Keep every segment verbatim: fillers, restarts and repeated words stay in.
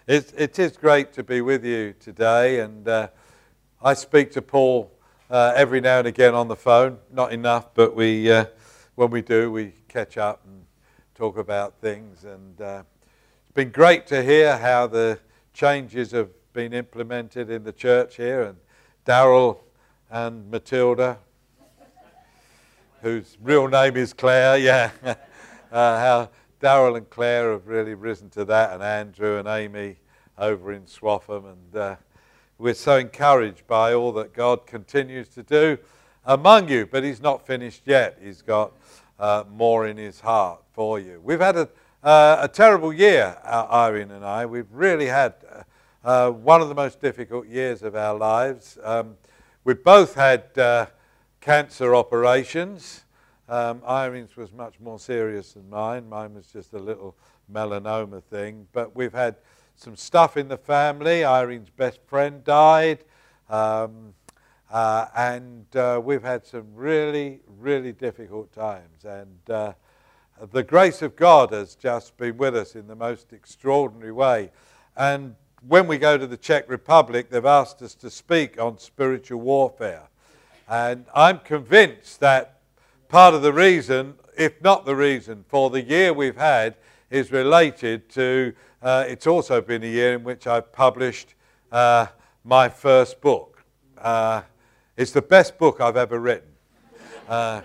It, it is great to be with you today, and uh, I speak to Paul uh, every now and again on the phone. Not enough, but we, uh, when we do, we catch up and talk about things. And uh, it's been great to hear how the changes have been implemented in the church here, and Daryl and Matilda, whose real name is Claire, yeah, uh, how Daryl and Claire have really risen to that, and Andrew and Amy over in Swaffham, and uh, we're so encouraged by all that God continues to do among you, but he's not finished yet. He's got uh, more in his heart for you. We've had a, uh, a terrible year, uh, Irene and I. We've really had uh, uh, one of the most difficult years of our lives. Um, we've both had uh, cancer operations. Um, Irene's was much more serious than mine. Mine was just a little melanoma thing. But we've had some stuff in the family. Irene's best friend died. Um, uh, and uh, we've had some really, really difficult times. And uh, the grace of God has just been with us in the most extraordinary way. And when we go to the Czech Republic, they've asked us to speak on spiritual warfare. And I'm convinced that part of the reason, if not the reason, for the year we've had is related to, uh, it's also been a year in which I've published uh, my first book. Uh, it's the best book I've ever written. Uh,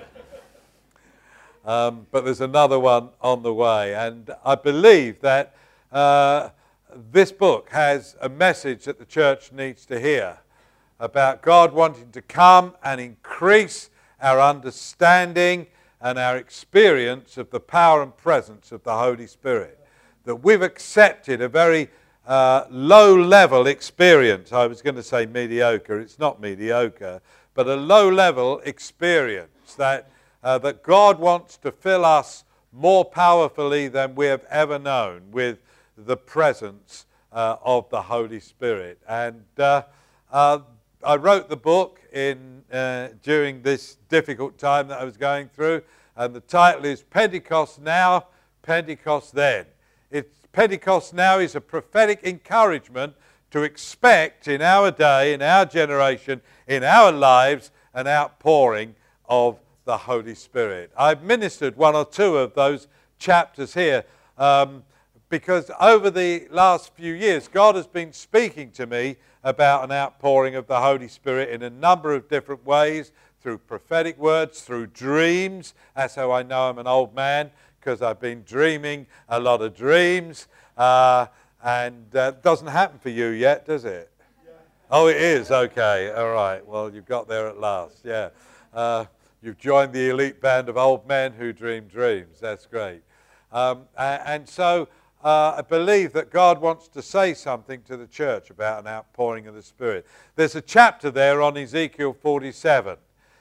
um, but there's another one on the way. And I believe that uh, this book has a message that the church needs to hear about God wanting to come and increase our understanding and our experience of the power and presence of the Holy Spirit. That we've accepted a very uh, low-level experience. I was going to say mediocre. It's not mediocre, but a low-level experience that, uh, that God wants to fill us more powerfully than we have ever known with the presence uh, of the Holy Spirit. And uh, uh, I wrote the book in uh, during this difficult time that I was going through, and the title is Pentecost Now, Pentecost Then. It's, Pentecost Now is a prophetic encouragement to expect in our day, in our generation, in our lives, an outpouring of the Holy Spirit. I've ministered one or two of those chapters here um, because over the last few years, God has been speaking to me about an outpouring of the Holy Spirit in a number of different ways, through prophetic words, through dreams. That's how I know I'm an old man, because I've been dreaming a lot of dreams. Uh, and it uh, doesn't happen for you yet, does it? Yeah. Oh, it is? Okay. All right. Well, you've got there at last. Yeah. Uh, you've joined the elite band of old men who dream dreams. That's great. Um, and, and so Uh, I believe that God wants to say something to the church about an outpouring of the Spirit. There's a chapter there on Ezekiel forty-seven,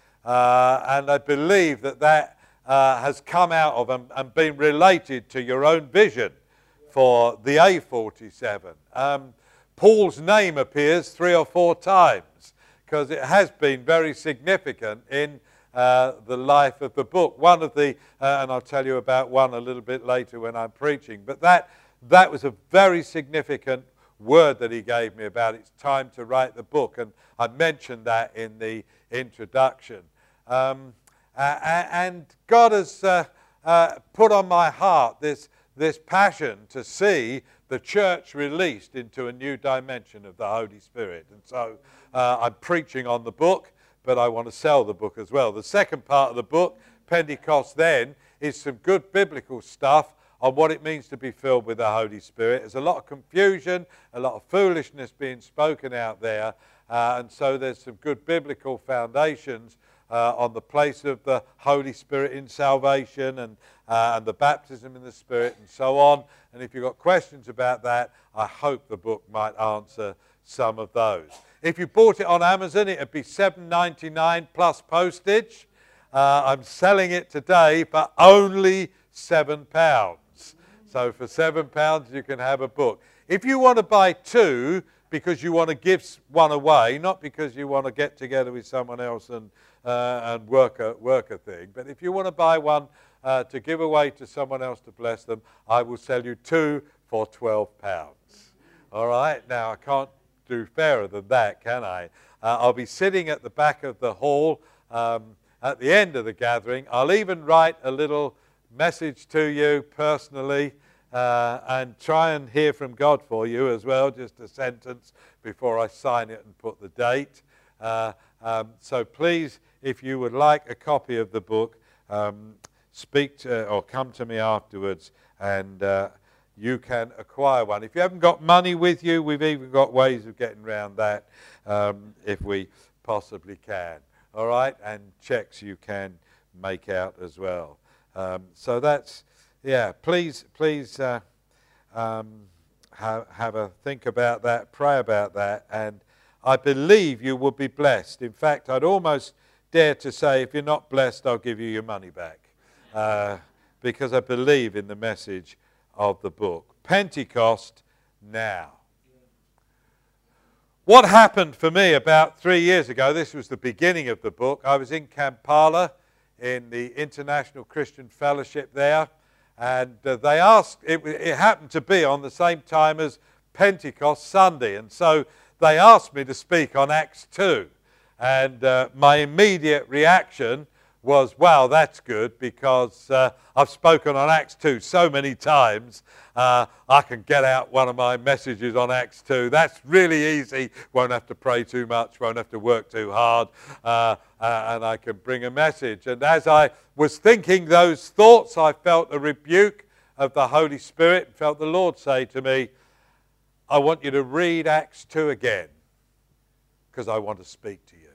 uh, and I believe that that uh, has come out of and, and been related to your own vision for the A forty-seven. Um, Paul's name appears three or four times because it has been very significant in Uh, the life of the book. One of the, uh, and I'll tell you about one a little bit later when I'm preaching, but that, that was a very significant word that he gave me about it's time to write the book, and I mentioned that in the introduction. Um, uh, and God has uh, uh, put on my heart this, this passion to see the church released into a new dimension of the Holy Spirit. And so uh, I'm preaching on the book, but I want to sell the book as well. The second part of the book, Pentecost Then, is some good biblical stuff on what it means to be filled with the Holy Spirit. There's a lot of confusion, a lot of foolishness being spoken out there, uh, and so there's some good biblical foundations uh, on the place of the Holy Spirit in salvation and, uh, and the baptism in the Spirit and so on. And if you've got questions about that, I hope the book might answer some of those. If you bought it on Amazon, it would be seven ninety-nine plus postage. Uh, I'm selling it today for only seven pounds. So for seven pounds, you can have a book. If you want to buy two because you want to give one away, not because you want to get together with someone else and, uh, and work, a, work a thing, but if you want to buy one uh, to give away to someone else to bless them, I will sell you two for twelve pounds. All right, now I can't do fairer than that, can I? Uh, I'll be sitting at the back of the hall um, at the end of the gathering. I'll even write a little message to you personally uh, and try and hear from God for you as well, just a sentence before I sign it and put the date. Uh, um, so please, if you would like a copy of the book, um, speak to, or come to me afterwards and uh, you can acquire one. If you haven't got money with you, we've even got ways of getting around that um, if we possibly can. All right, and checks you can make out as well. Um, so that's, yeah, please, please uh, um, have, have a think about that, pray about that, and I believe you will be blessed. In fact, I'd almost dare to say, if you're not blessed, I'll give you your money back, uh, because I believe in the message of the book. Pentecost now. What happened for me about three years ago, this was the beginning of the book. I was in Kampala in the International Christian Fellowship there, and uh, they asked, it, it happened to be on the same time as Pentecost Sunday, and so they asked me to speak on Acts two, and uh, my immediate reaction was, wow, that's good, because uh, I've spoken on Acts two so many times, uh, I can get out one of my messages on Acts two. That's really easy, won't have to pray too much, won't have to work too hard, uh, uh, and I can bring a message. And as I was thinking those thoughts, I felt a rebuke of the Holy Spirit, and felt the Lord say to me, I want you to read Acts two again, because I want to speak to you.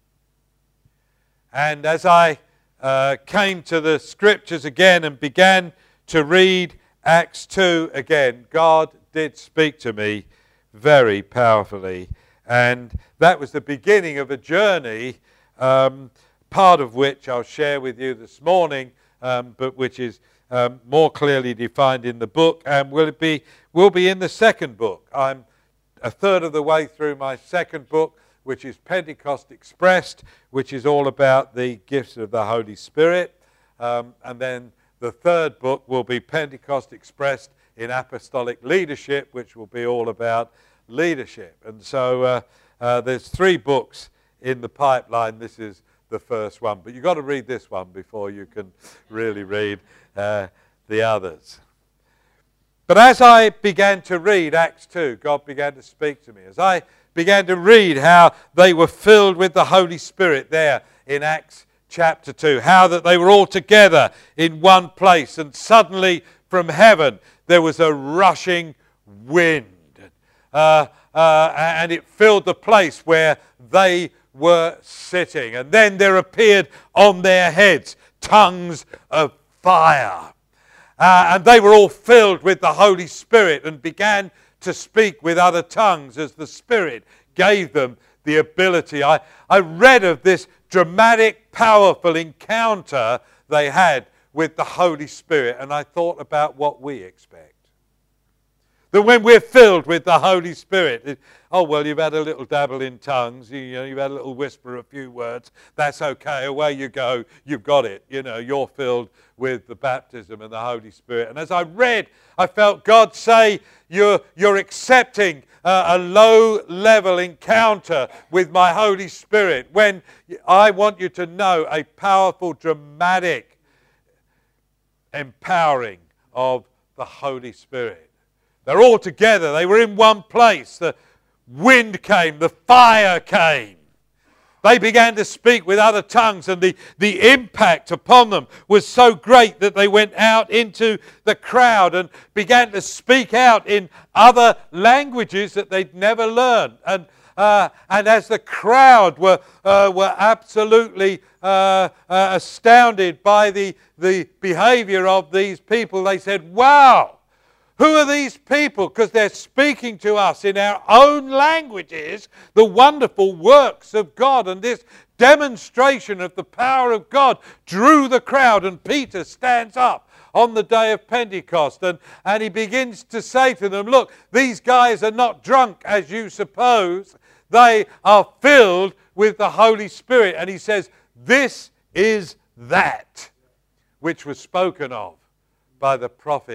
And as I uh, came to the scriptures again and began to read Acts two again, God did speak to me very powerfully. And that was the beginning of a journey, um, part of which I'll share with you this morning, um, but which is um, more clearly defined in the book, and will be, will be in the second book. I'm a third of the way through my second book, which is Pentecost Expressed, which is all about the gifts of the Holy Spirit. Um, and then the third book will be Pentecost Expressed in Apostolic Leadership, which will be all about leadership. And so uh, uh, there's three books in the pipeline. This is the first one. But you've got to read this one before you can really read uh, the others. But as I began to read Acts two, God began to speak to me. As I began to read how they were filled with the Holy Spirit there in Acts chapter two, how that they were all together in one place, and suddenly from heaven there was a rushing wind, uh, uh, and it filled the place where they were sitting, and then there appeared on their heads tongues of fire, uh, and they were all filled with the Holy Spirit and began to speak with other tongues as the Spirit gave them the ability. I, I read of this dramatic, powerful encounter they had with the Holy Spirit, and I thought about what we expect. That when we're filled with the Holy Spirit, it, oh, well, you've had a little dabble in tongues, you, you know, you've had a little whisper a few words, that's okay, away you go, you've got it. You know, you're filled with the baptism and the Holy Spirit. And as I read, I felt God say, you're, you're accepting uh, a low-level encounter with my Holy Spirit, when I want you to know a powerful, dramatic empowering of the Holy Spirit. They're all together. They were in one place. The wind came. The fire came. They began to speak with other tongues, and the, the impact upon them was so great that they went out into the crowd and began to speak out in other languages that they'd never learned. And, uh, and as the crowd were, uh, were absolutely uh, uh, astounded by the, the behavior of these people, they said, wow! Who are these people? Because they're speaking to us in our own languages the wonderful works of God. And this demonstration of the power of God drew the crowd. And Peter stands up on the day of Pentecost, and, and he begins to say to them, look, these guys are not drunk as you suppose. They are filled with the Holy Spirit. And he says, this is that which was spoken of by the prophet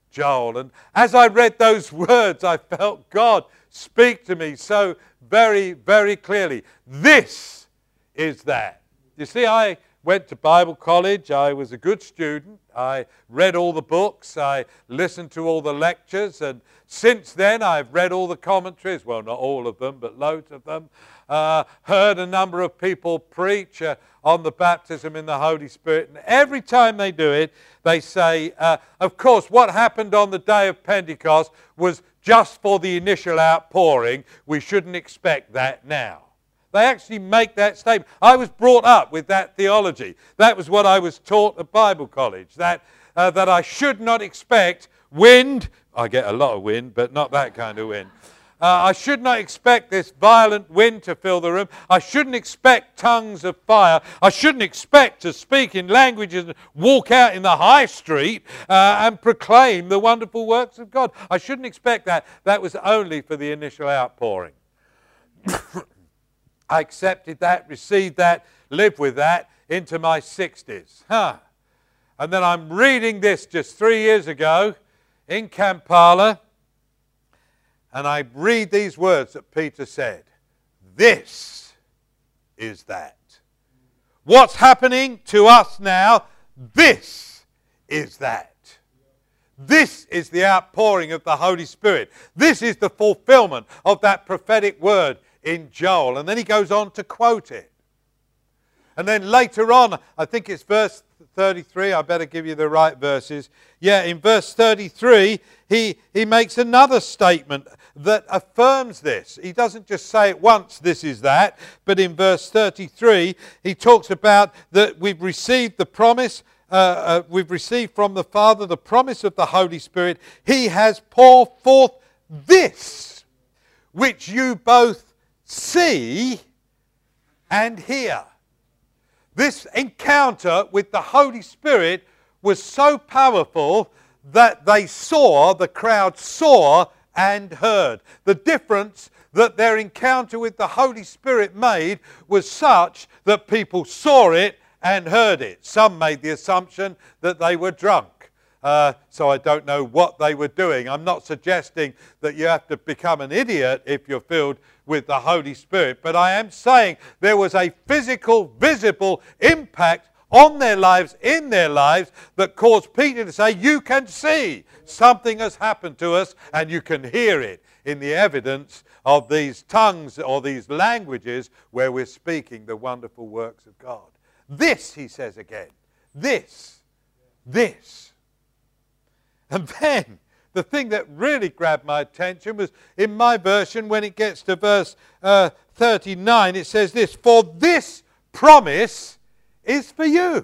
Joel. And as I read those words, I felt God speak to me so very, very clearly. This is that. You see, I went to Bible college. I was a good student. I read all the books. I listened to all the lectures. And since then, I've read all the commentaries. Well, not all of them, but loads of them. Uh, heard a number of people preach uh, on the baptism in the Holy Spirit. And every time they do it, they say, uh, of course, what happened on the day of Pentecost was just for the initial outpouring. We shouldn't expect that now. They actually make that statement. I was brought up with that theology. That was what I was taught at Bible college, that, uh, that I should not expect wind. I get a lot of wind, but not that kind of wind. Uh, I should not expect this violent wind to fill the room. I shouldn't expect tongues of fire. I shouldn't expect to speak in languages and walk out in the high street uh, and proclaim the wonderful works of God. I shouldn't expect that. That was only for the initial outpouring. I accepted that, received that, lived with that into my sixties. Huh. And then I'm reading this just three years ago in Kampala, and I read these words that Peter said. This is that. What's happening to us now? This is that. This is the outpouring of the Holy Spirit. This is the fulfillment of that prophetic word in Joel. And then he goes on to quote it. And then later on, I think it's verse thirty-three, I better give you the right verses. Yeah, in verse thirty-three, he, he makes another statement that affirms this. He doesn't just say it once, this is that, but in verse thirty-three, he talks about that we've received the promise, uh, uh, we've received from the Father the promise of the Holy Spirit. He has poured forth this, which you both see and hear. This encounter with the Holy Spirit was so powerful that they saw, the crowd saw and heard. The difference that their encounter with the Holy Spirit made was such that people saw it and heard it. Some made the assumption that they were drunk. Uh, so I don't know what they were doing. I'm not suggesting that you have to become an idiot if you're filled with the Holy Spirit. But I am saying there was a physical, visible impact on their lives, in their lives, that caused Peter to say, you can see something has happened to us, and you can hear it in the evidence of these tongues or these languages where we're speaking the wonderful works of God. This, he says again, this, this. And then the thing that really grabbed my attention was in my version, when it gets to verse uh, thirty-nine, it says this, for this promise is for you.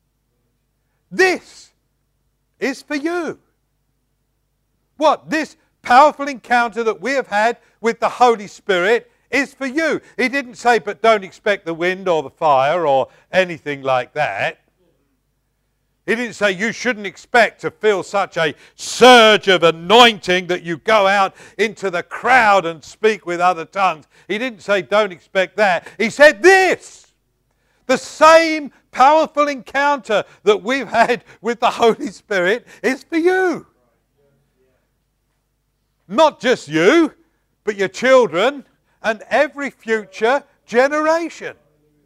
This is for you. What? This powerful encounter that we have had with the Holy Spirit is for you. He didn't say, but don't expect the wind or the fire or anything like that. He didn't say you shouldn't expect to feel such a surge of anointing that you go out into the crowd and speak with other tongues. He didn't say don't expect that. He said this. The same powerful encounter that we've had with the Holy Spirit is for you. Not just you, but your children and every future generation.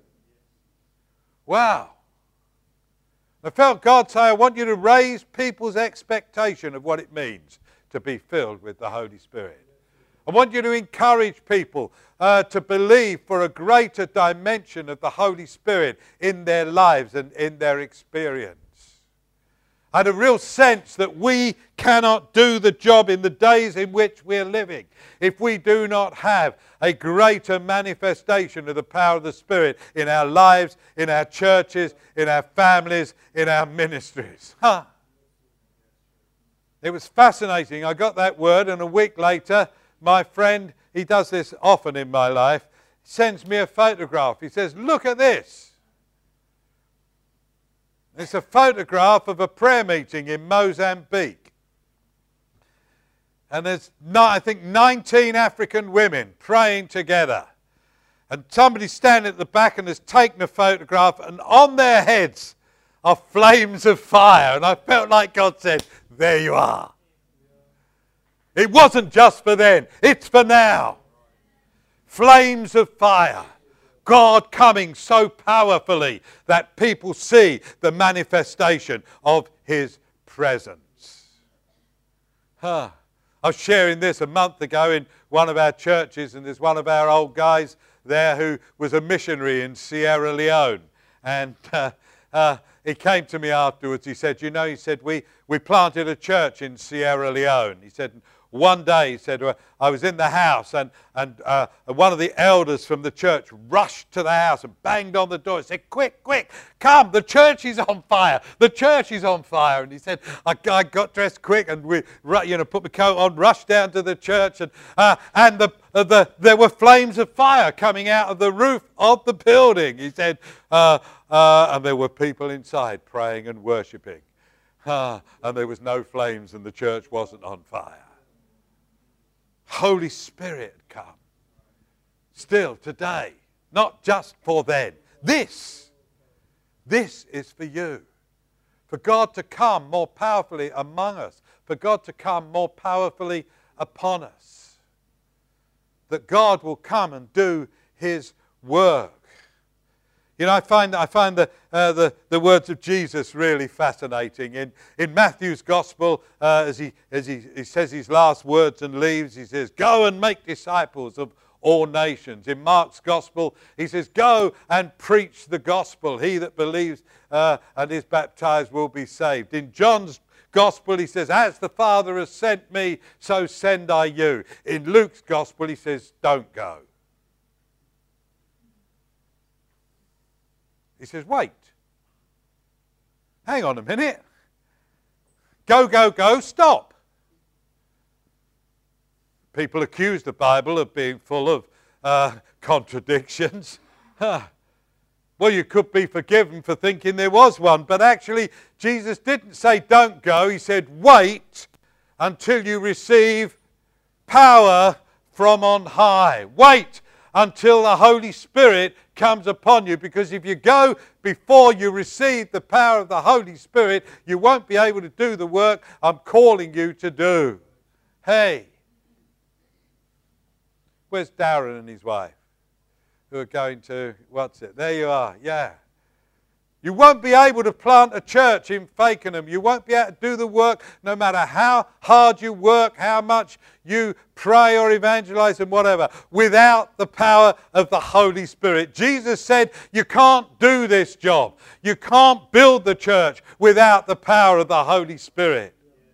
Wow. I felt God say, I want you to raise people's expectation of what it means to be filled with the Holy Spirit. I want you to encourage people uh, to believe for a greater dimension of the Holy Spirit in their lives and in their experience. I had a real sense that we cannot do the job in the days in which we're living if we do not have a greater manifestation of the power of the Spirit in our lives, in our churches, in our families, in our ministries. Huh. It was fascinating. I got that word, and a week later, my friend, he does this often in my life, sends me a photograph. He says, look at this. It's a photograph of a prayer meeting in Mozambique. And there's, I think, nineteen African women praying together. And somebody's standing at the back and has taken a photograph, and on their heads are flames of fire. And I felt like God said, there you are. It wasn't just for then, it's for now. Flames of fire. God coming so powerfully that people see the manifestation of his presence. Huh. I was sharing this a month ago in one of our churches, and there's one of our old guys there who was a missionary in Sierra Leone. And uh, uh, he came to me afterwards. He said, you know, he said, we, we planted a church in Sierra Leone. He said, one day, he said, I was in the house, and, and uh, one of the elders from the church rushed to the house and banged on the door and said, quick, quick, come, the church is on fire. The church is on fire. And he said, I, I got dressed quick and we, you know, put my coat on, rushed down to the church, and, uh, and the, uh, the, there were flames of fire coming out of the roof of the building. He said, uh, uh, and there were people inside praying and worshipping. Uh, and there was no flames and the church wasn't on fire. Holy Spirit had come. Still today, not just for then. This, this is for you. For God to come more powerfully among us. For God to come more powerfully upon us. That God will come and do his work. You know, I find I find the, uh, the the words of Jesus really fascinating. In in Matthew's Gospel, uh, as he as he, he says his last words and leaves, he says, "Go and make disciples of all nations." In Mark's Gospel, he says, "Go and preach the gospel. He that believes uh, and is baptized will be saved." In John's Gospel, he says, "As the Father has sent me, so send I you." In Luke's Gospel, he says, "Don't go." He says, wait. Hang on a minute. Go, go, go, stop. People accuse the Bible of being full of uh, contradictions. Huh. Well, you could be forgiven for thinking there was one, but actually Jesus didn't say don't go. He said wait until you receive power from on high. Wait until the Holy Spirit comes upon you, because if you go before you receive the power of the Holy Spirit, you won't be able to do the work I'm calling you to do. Hey, where's Darren and his wife who are going to, what's it? There you are, yeah. You won't be able to plant a church in Fakenham. You won't be able to do the work no matter how hard you work, how much you pray or evangelize and whatever, without the power of the Holy Spirit. Jesus said you can't do this job. You can't build the church without the power of the Holy Spirit.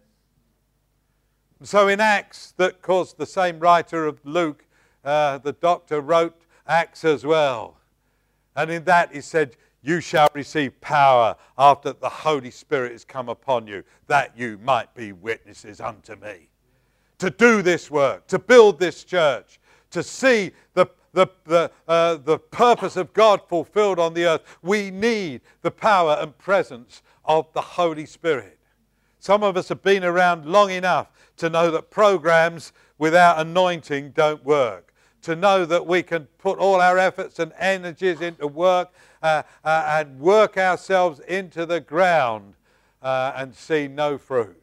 So in Acts, that, of course, the same writer of Luke, uh, the doctor, wrote Acts as well. And in that he said, you shall receive power after the Holy Spirit has come upon you, that you might be witnesses unto me. To do this work, to build this church, to see the, the, the, uh, the purpose of God fulfilled on the earth, we need the power and presence of the Holy Spirit. Some of us have been around long enough to know that programs without anointing don't work. To know that we can put all our efforts and energies into work uh, uh, and work ourselves into the ground uh, and see no fruit.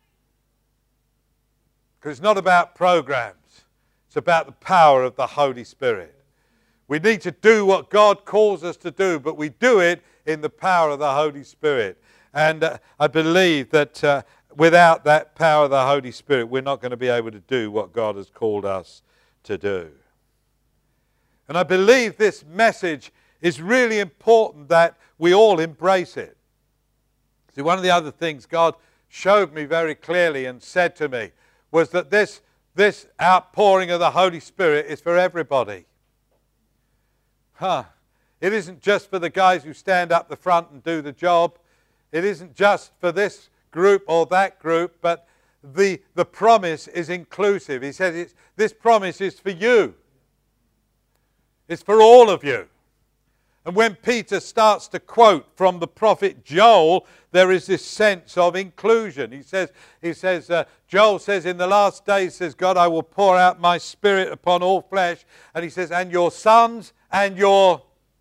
Because it's not about programs. It's about the power of the Holy Spirit. We need to do what God calls us to do, but we do it in the power of the Holy Spirit. And uh, I believe that uh, without that power of the Holy Spirit, we're not going to be able to do what God has called us to do. And I believe this message is really important that we all embrace it. See, one of the other things God showed me very clearly and said to me was that this, this outpouring of the Holy Spirit is for everybody. Huh. It isn't just for the guys who stand up the front and do the job. It isn't just for this group or that group, but the, the promise is inclusive. He said it's, this promise is for you. It's for all of you. And when Peter starts to quote from the prophet Joel, there is this sense of inclusion. He says, he says, uh, Joel says, in the last days, says God, I will pour out my spirit upon all flesh. And he says, and your sons and your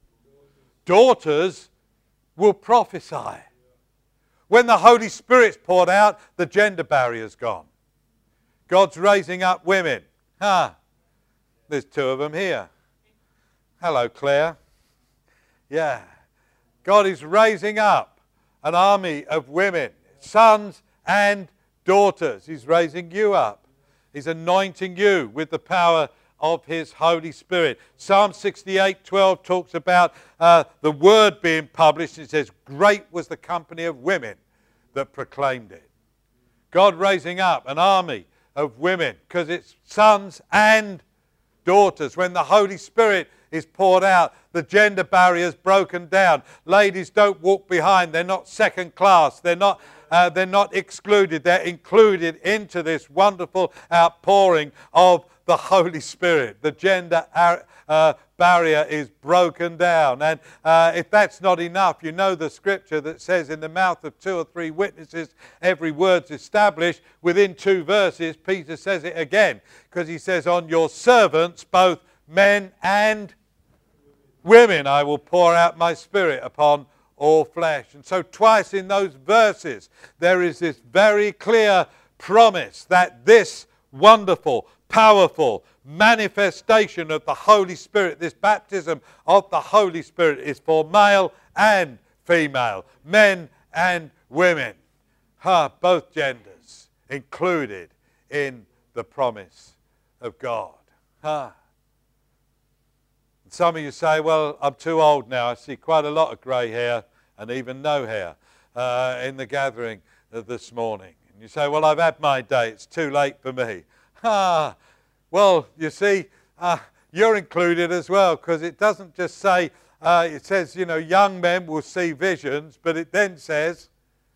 daughters will prophesy. When the Holy Spirit's poured out, the gender barrier's gone. God's raising up women. Ah, there's two of them here. Hello, Claire. Yeah. God is raising up an army of women, sons and daughters. He's raising you up. He's anointing you with the power of his Holy Spirit. Psalm sixty-eight twelve talks about uh, the word being published. It says, great was the company of women that proclaimed it. God raising up an army of women, because it's sons and daughters. When the Holy Spirit is poured out, the gender barrier is broken down. Ladies don't walk behind. They're not second class. They're not, uh, they're not excluded. They're included into this wonderful outpouring of the Holy Spirit. The gender uh, barrier is broken down. And uh, if that's not enough, you know the scripture that says, in the mouth of two or three witnesses, every word's established. Within two verses, Peter says it again, because he says, on your servants, both men and women, I will pour out my spirit upon all flesh. And so twice in those verses, there is this very clear promise that this wonderful, powerful manifestation of the Holy Spirit, this baptism of the Holy Spirit, is for male and female, men and women, huh, both genders included in the promise of God. Huh. Some of you say, well, I'm too old now. I see quite a lot of grey hair and even no hair uh, in the gathering this morning. And you say, well, I've had my day. It's too late for me. Ah, well, you see, uh, you're included as well, because it doesn't just say, uh, it says, you know, young men will see visions, but it then says,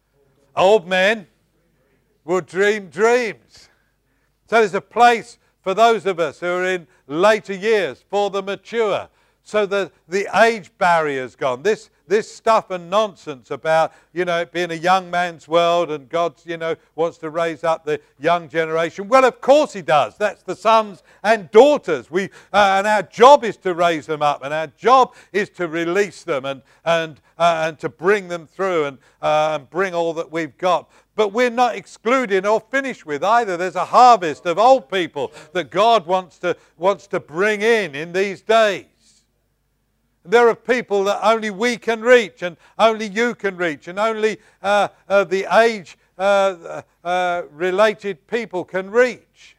old men will dream dreams. So there's a place for those of us who are in later years, for the mature. So the, the age barrier's gone. This, this stuff and nonsense about, you know, it being a young man's world and God, you know, wants to raise up the young generation. Well, of course he does. That's the sons and daughters. We, uh, and our job is to raise them up, and our job is to release them and, and, uh, and to bring them through and, uh, and bring all that we've got. But we're not excluding or finished with either. There's a harvest of old people that God wants to, wants to bring in in these days. There are people that only we can reach, and only you can reach, and only uh, uh, the age-related uh, uh, people can reach.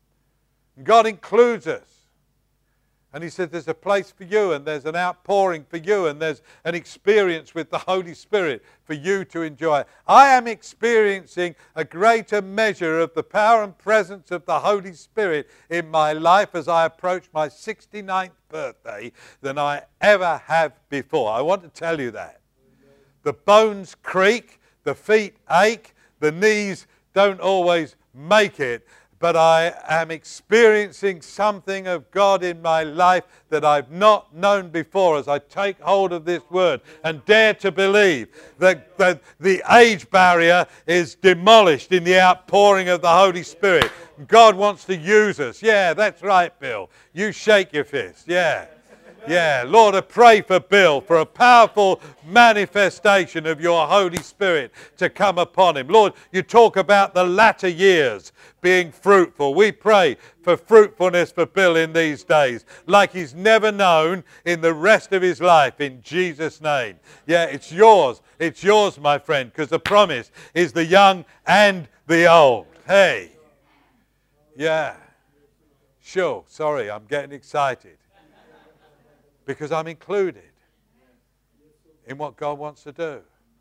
God includes us. And he said there's a place for you, and there's an outpouring for you, and there's an experience with the Holy Spirit for you to enjoy. I am experiencing a greater measure of the power and presence of the Holy Spirit in my life as I approach my sixty-ninth birthday than I ever have before. I want to tell you that. The bones creak, the feet ache, the knees don't always make it. But I am experiencing something of God in my life that I've not known before as I take hold of this word and dare to believe that, that the age barrier is demolished in the outpouring of the Holy Spirit. God wants to use us. Yeah, that's right, Bill. You shake your fist. Yeah. Yeah, Lord, I pray for Bill for a powerful manifestation of your Holy Spirit to come upon him. Lord, you talk about the latter years being fruitful. We pray for fruitfulness for Bill in these days, like he's never known in the rest of his life, in Jesus' name. Yeah, it's yours. It's yours, my friend, because the promise is the young and the old. Hey. Yeah. Sure. Sorry, I'm getting excited. Because I'm included in what God wants to do.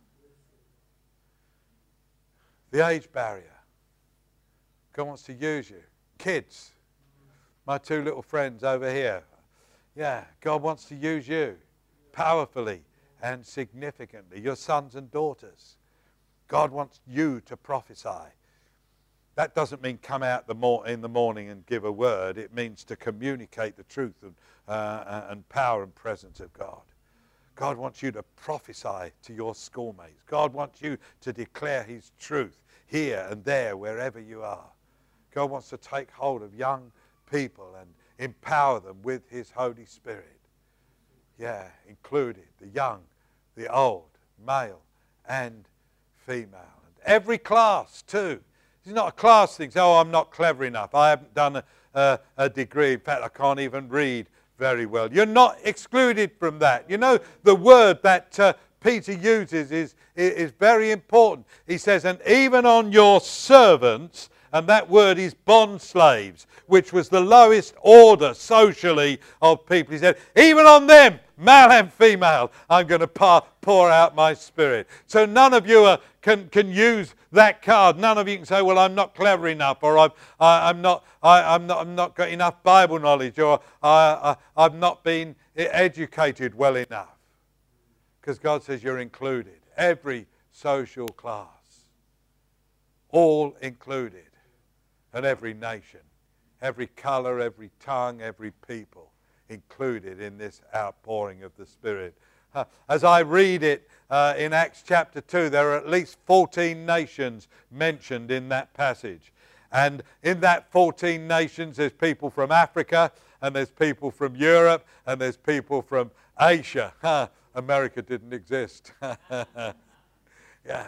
The age barrier. God wants to use you. Kids, my two little friends over here. Yeah, God wants to use you powerfully and significantly. Your sons and daughters. God wants you to prophesy. That doesn't mean come out the mor- in the morning and give a word. It means to communicate the truth and, uh, and power and presence of God. God wants you to prophesy to your schoolmates. God wants you to declare his truth here and there, wherever you are. God wants to take hold of young people and empower them with his Holy Spirit. Yeah, included the young, the old, male and female. And every class too. It's not a class thing. So, oh, I'm not clever enough. I haven't done a, a, a degree. In fact, I can't even read very well. You're not excluded from that. You know, the word that uh, Peter uses is, is very important. He says, and even on your servants, and that word is bond slaves, which was the lowest order socially of people. He said, even on them, male and female, I'm going to pour out my Spirit. So none of you are, can, can use that card. None of you can say, well, I'm not clever enough, or I've, I, I'm not, I, I'm not, I'm not got enough Bible knowledge, or I, I, I've not been educated well enough. Because God says you're included. Every social class. All included. And every nation. Every colour, every tongue, every people included in this outpouring of the Spirit. Uh, as I read it uh, in Acts chapter two, there are at least fourteen nations mentioned in that passage. And in that fourteen nations, there's people from Africa, and there's people from Europe, and there's people from Asia. Huh. America didn't exist. Yeah.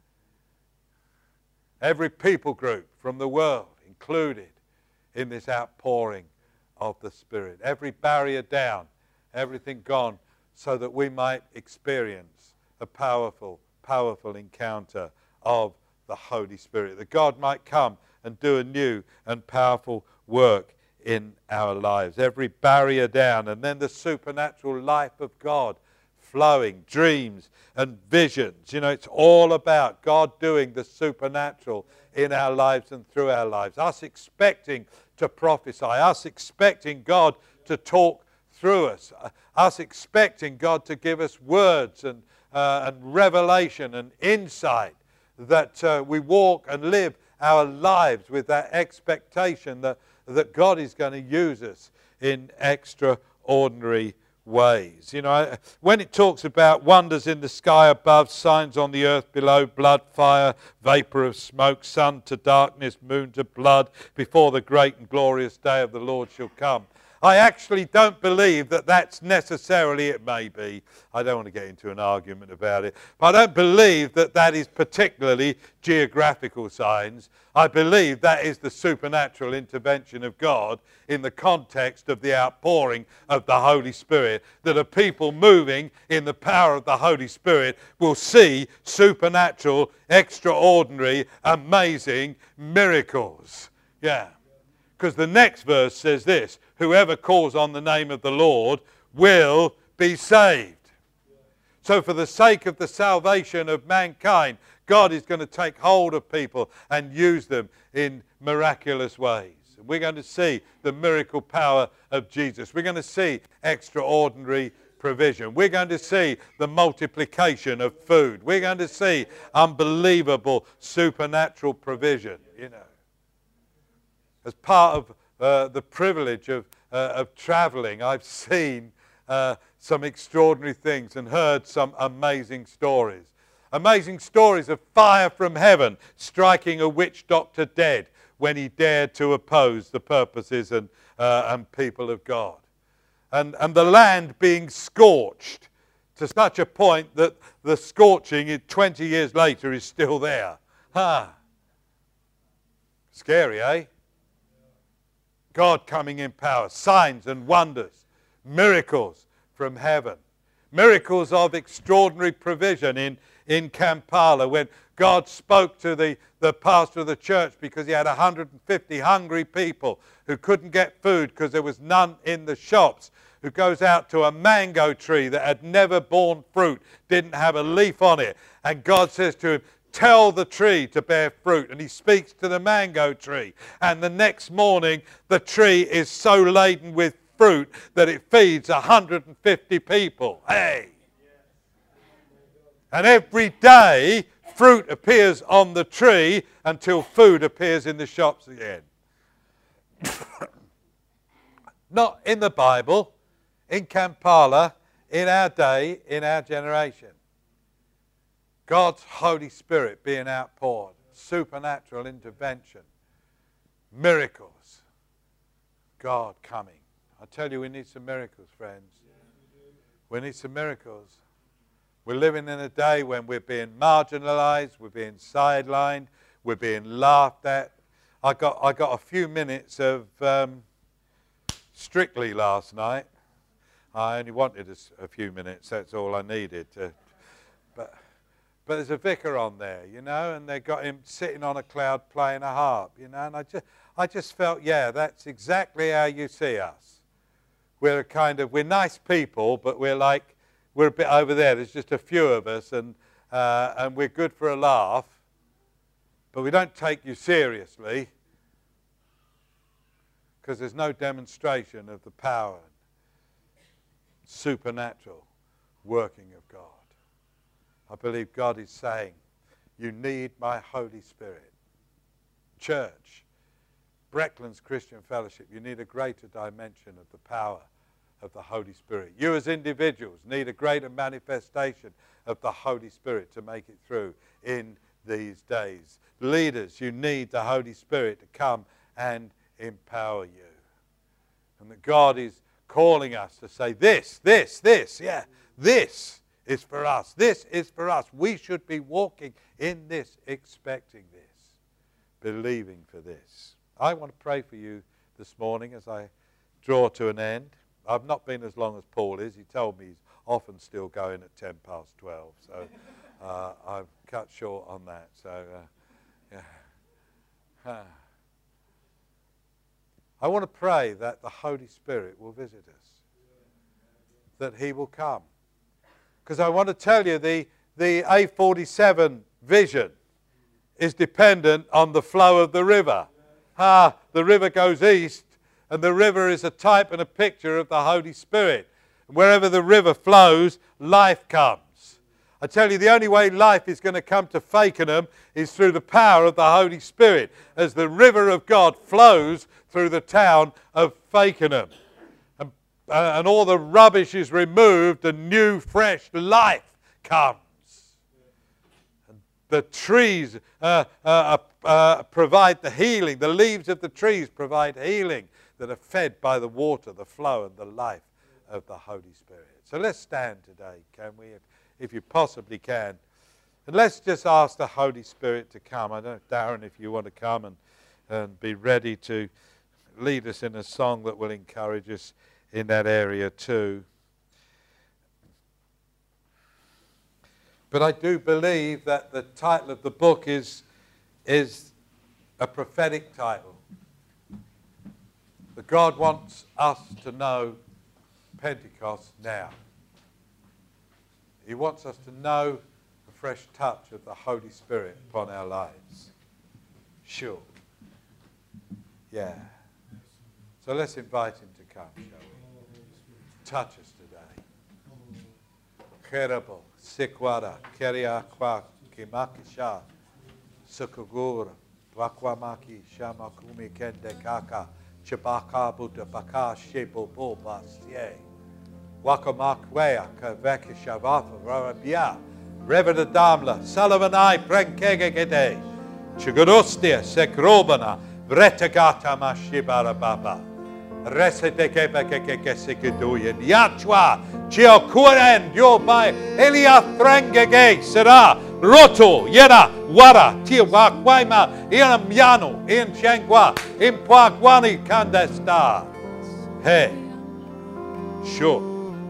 Every people group from the world included in this outpouring of the Spirit. Every barrier down, everything gone, so that we might experience a powerful, powerful encounter of the Holy Spirit. That God might come and do a new and powerful work in our lives. Every barrier down, and then the supernatural life of God flowing, dreams and visions. You know, it's all about God doing the supernatural in our lives and through our lives. Us expecting to prophesy, us expecting God to talk through us, us expecting God to give us words and, uh, and revelation and insight, that uh, we walk and live our lives with that expectation that, that God is going to use us in extraordinary ways. You know, when it talks about wonders in the sky above, signs on the earth below, blood, fire, vapor of smoke, sun to darkness, moon to blood, before the great and glorious day of the Lord shall come. I actually don't believe that that's necessarily, it may be, I don't want to get into an argument about it, but I don't believe that that is particularly geographical signs. I believe that is the supernatural intervention of God in the context of the outpouring of the Holy Spirit, that a people moving in the power of the Holy Spirit will see supernatural, extraordinary, amazing miracles. Yeah. Because the next verse says this, whoever calls on the name of the Lord will be saved. So for the sake of the salvation of mankind, God is going to take hold of people and use them in miraculous ways. We're going to see the miracle power of Jesus. We're going to see extraordinary provision. We're going to see the multiplication of food. We're going to see unbelievable supernatural provision, you know. As part of uh, the privilege of, uh, of traveling, I've seen uh, some extraordinary things and heard some amazing stories. Amazing stories of fire from heaven striking a witch doctor dead when he dared to oppose the purposes and, uh, and people of God. And, and the land being scorched to such a point that the scorching twenty years later is still there. Ha! Scary, eh? God coming in power, signs and wonders, miracles from heaven, miracles of extraordinary provision in, in Kampala when God spoke to the, the pastor of the church because he had one hundred fifty hungry people who couldn't get food because there was none in the shops, who goes out to a mango tree that had never borne fruit, didn't have a leaf on it, and God says to him, tell the tree to bear fruit. And he speaks to the mango tree. And the next morning, the tree is so laden with fruit that it feeds one hundred fifty people. Hey! And every day, fruit appears on the tree until food appears in the shops again. Not in the Bible, in Kampala, in our day, in our generation. God's Holy Spirit being outpoured, supernatural intervention, miracles, God coming. I tell you, we need some miracles, friends. We need some miracles. We're living in a day when we're being marginalized, we're being sidelined, We're being laughed at. I got, I got a few minutes of um, Strictly last night. I only wanted a, a few minutes. That's all I needed. To, but, but there's a vicar on there, you know, and they got him sitting on a cloud playing a harp, you know, and I just, I just felt, yeah, that's exactly how you see us. We're a kind of, we're nice people, but we're like, we're a bit over there. There's just a few of us, and uh, and we're good for a laugh, but we don't take you seriously because there's no demonstration of the power and supernatural working of God. I believe God is saying, you need my Holy Spirit. Church, Breckland's Christian Fellowship, you need a greater dimension of the power of the Holy Spirit. You as individuals need a greater manifestation of the Holy Spirit to make it through in these days. Leaders, you need the Holy Spirit to come and empower you. And that God is calling us to say, this, this, this, yeah, this is for us. This is for us. We should be walking in this, expecting this, believing for this. I want to pray for you this morning as I draw to an end. I've not been as long as Paul is. He told me he's often still going at ten past twelve. So uh, I've cut short on that. So uh, yeah. I want to pray that the Holy Spirit will visit us, that he will come. Because I want to tell you, the, the A forty-seven vision is dependent on the flow of the river. Ah, the river goes east, and the river is a type and a picture of the Holy Spirit. Wherever the river flows, life comes. I tell you, the only way life is going to come to Fakenham is through the power of the Holy Spirit, as the river of God flows through the town of Fakenham. And, uh, and all the rubbish is removed, and new, fresh life comes. And the trees uh, uh, uh, provide the healing. The leaves of the trees provide healing that are fed by the water, the flow, and the life of the Holy Spirit. So let's stand today, can we? If, if you possibly can. And let's just ask the Holy Spirit to come. I don't know, Darren, if you want to come and, and be ready to lead us in a song that will encourage us in that area too. But I do believe that the title of the book is, is a prophetic title. That God wants us to know Pentecost now. He wants us to know the fresh touch of the Holy Spirit upon our lives. Sure. Yeah. So let's invite him to come, shall we? Touch us today. Kerabo, Sikwara, Keria Kwa, Kimakisha, Sukugura, Wakwamaki, Shamakumi Kende Kaka, Chabaka Buddha Baka Shebo Bobas, yea. Wakamakweya, Kaveka Shavafa, Rabia, Reveda Damla, Salavanai, Prenkegegede, Chigurustia, Sekrobana, Vretagata Mashibara Baba, Resetekebekekesikiduyan, Yachwa, Chiokuren, Yobai, Elia Frangege, Sera, Roto, Yera, Wara, Tiwakwaima, Iamyano, In Changwa, Impwakwani Kandesta. Hey, sure.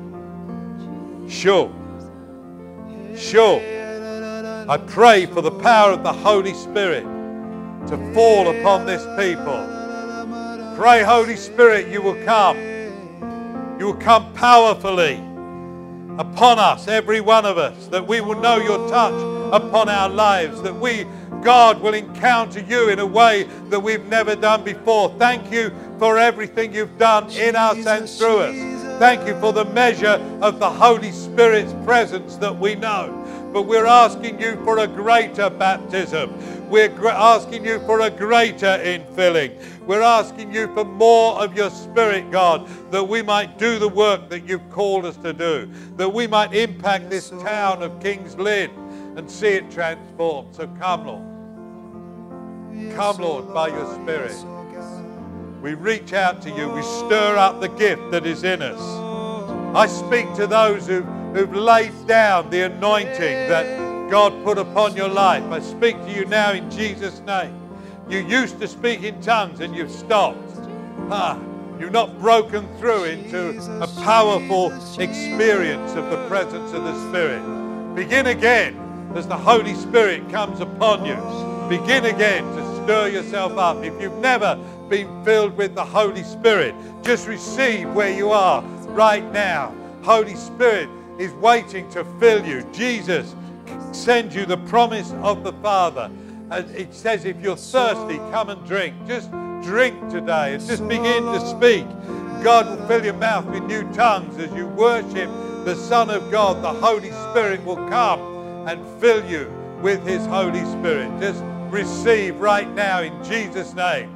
Sure. Sure. I pray for the power of the Holy Spirit to fall upon this people. Pray, Holy Spirit, you will come. You will come powerfully upon us, every one of us, that we will know your touch upon our lives, that we, God, will encounter you in a way that we've never done before. Thank you for everything you've done in us and through us. Thank you for the measure of the Holy Spirit's presence that we know. But we're asking you for a greater baptism. We're gr- asking you for a greater infilling. We're asking you for more of your Spirit, God, that we might do the work that you've called us to do, that we might impact this town of King's Lynn and see it transformed. So come, Lord. Come, Lord, by your Spirit. We reach out to you. We stir up the gift that is in us. I speak to those who, who've laid down the anointing that God put upon your life. I speak to you now in Jesus' name. You used to speak in tongues and you've stopped. Ah, you've not broken through into a powerful experience of the presence of the Spirit. Begin again as the Holy Spirit comes upon you. Begin again to stir yourself up. If you've never been filled with the Holy Spirit, just receive where you are right now. Holy Spirit is waiting to fill you. Jesus sends you the promise of the Father. And it says, if you're thirsty, come and drink. Just drink today and just begin to speak. God will fill your mouth with new tongues as you worship the Son of God. The Holy Spirit will come and fill you with his Holy Spirit. Just receive right now in Jesus' name.